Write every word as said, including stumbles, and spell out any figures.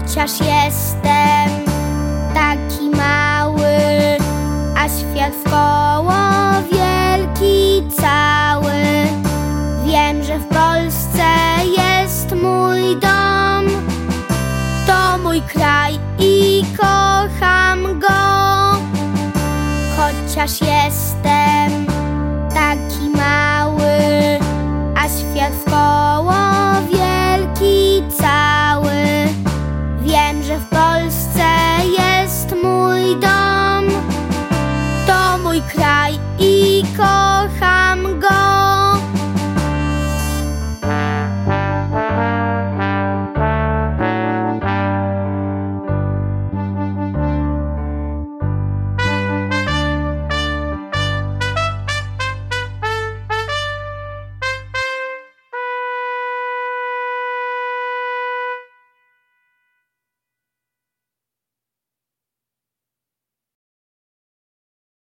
Chociaż jestem taki mały, a świat wkoło wielki cały. Wiem, że w Polsce jest mój dom, to mój kraj i kocham go. Chociaż jestem